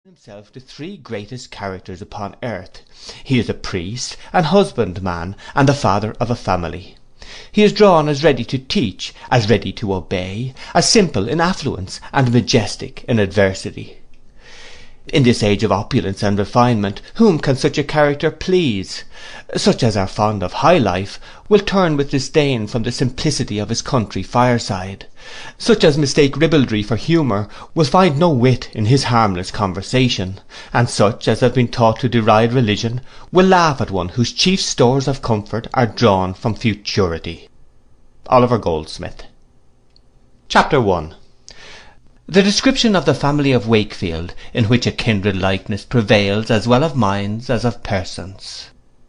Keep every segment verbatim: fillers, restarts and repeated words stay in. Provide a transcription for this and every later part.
himself the three greatest characters upon earth. He is a priest, an husbandman, and the father of a family. He is drawn as ready to teach, as ready to obey, as simple in affluence, and majestic in adversity. In this age of opulence and refinement, whom can such a character please? Such as are fond of high life will turn with disdain from the simplicity of his country fireside. Such as mistake ribaldry for humour will find no wit in his harmless conversation, and such as have been taught to deride religion will laugh at one whose chief stores of comfort are drawn from futurity. Oliver Goldsmith. Chapter one. The description of the family of Wakefield, in which a kindred likeness prevails as well of minds as of persons.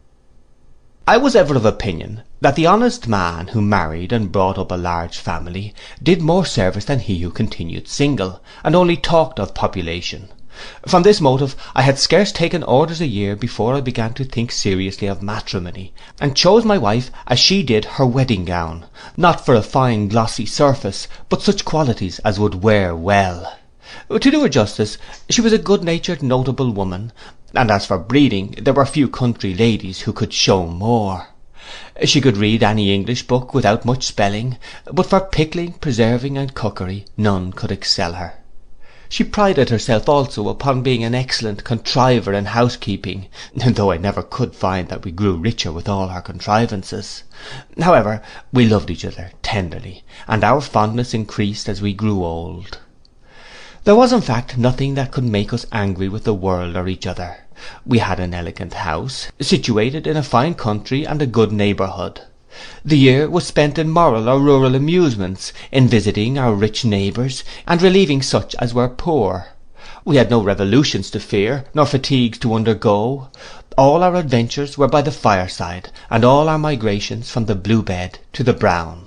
I was ever of opinion that the honest man who married and brought up a large family did more service than he who continued single, and only talked of population. From this motive I had scarce taken orders a year before I began to think seriously of matrimony, and chose my wife as she did her wedding gown, not for a fine glossy surface, but such qualities as would wear well. To do her justice, she was a good-natured notable woman, and as for breeding, there were few country ladies who could show more. She could read any English book without much spelling, but for pickling, preserving, and cookery, none could excel her. She prided herself also upon being an excellent contriver in housekeeping, though I never could find that we grew richer with all her contrivances. However, we loved each other tenderly, and our fondness increased as we grew old. There was in fact nothing that could make us angry with the world or each other. We had an elegant house, situated in a fine country and a good neighbourhood. The year was spent in moral or rural amusements, in visiting our rich neighbours, and relieving such as were poor. We had no revolutions to fear, nor fatigues to undergo. All our adventures were by the fireside, and all our migrations from the blue bed to the brown.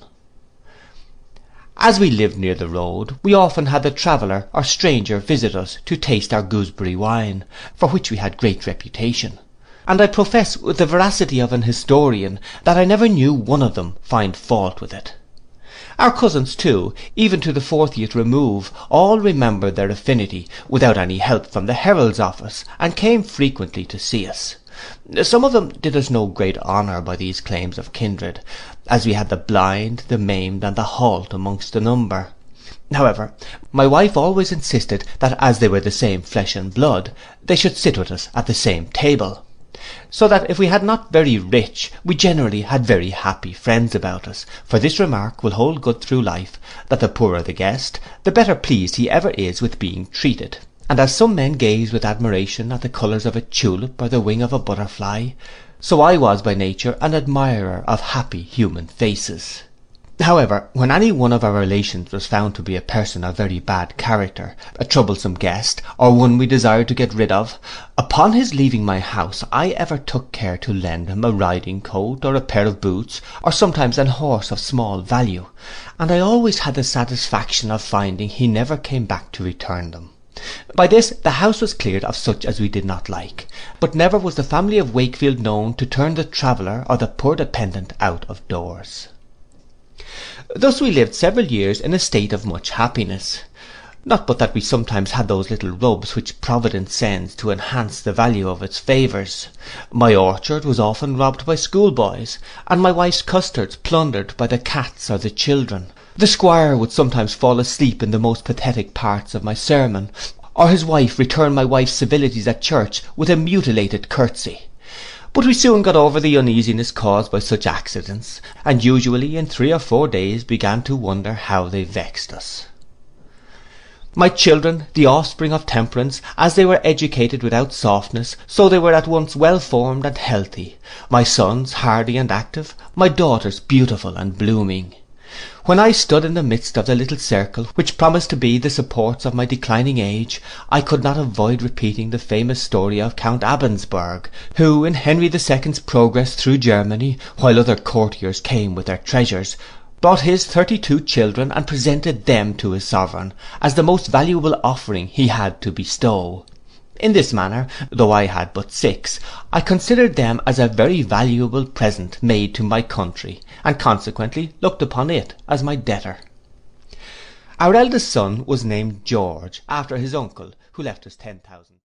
As we lived near the road, we often had the traveller or stranger visit us to taste our gooseberry wine, for which we had great reputation. And I profess with the veracity of an historian that I never knew one of them find fault with it. Our cousins too, even to the fortieth remove, all remembered their affinity, without any help from the herald's office, and came frequently to see us. Some of them did us no great honour by these claims of kindred, as we had the blind, the maimed, and the halt amongst the number. However, my wife always insisted that as they were the same flesh and blood, they should sit with us at the same table. So that if we had not very rich, we generally had very happy friends about us, for this remark will hold good through life, that the poorer the guest, the better pleased he ever is with being treated. And as some men gaze with admiration at the colours of a tulip or the wing of a butterfly, so I was by nature an admirer of happy human faces. However, when any one of our relations was found to be a person of very bad character, a troublesome guest, or one we desired to get rid of, upon his leaving my house I ever took care to lend him a riding coat, or a pair of boots, or sometimes an horse of small value, and I always had the satisfaction of finding he never came back to return them. By this the house was cleared of such as we did not like, but never was the family of Wakefield known to turn the traveller or the poor dependent out of doors. Thus we lived several years in a state of much happiness. Not but that we sometimes had those little rubs which Providence sends to enhance the value of its favours. My orchard was often robbed by schoolboys, and my wife's custards plundered by the cats or the children. The squire would sometimes fall asleep in the most pathetic parts of my sermon, or his wife return my wife's civilities at church with a mutilated curtsey. But we soon got over the uneasiness caused by such accidents, and usually in three or four days began to wonder how they vexed us. My children, the offspring of temperance, as they were educated without softness, so they were at once well formed and healthy. My sons hardy and active, my daughters beautiful and blooming. When I stood in the midst of the little circle which promised to be the supports of my declining age, I could not avoid repeating the famous story of Count Abensberg, who in Henry the Second's progress through Germany, while other courtiers came with their treasures, brought his thirty-two children and presented them to his sovereign, as the most valuable offering he had to bestow. In this manner, though I had but six, I considered them as a very valuable present made to my country, and consequently looked upon it as my debtor. Our eldest son was named George, after his uncle, who left us ten thousand.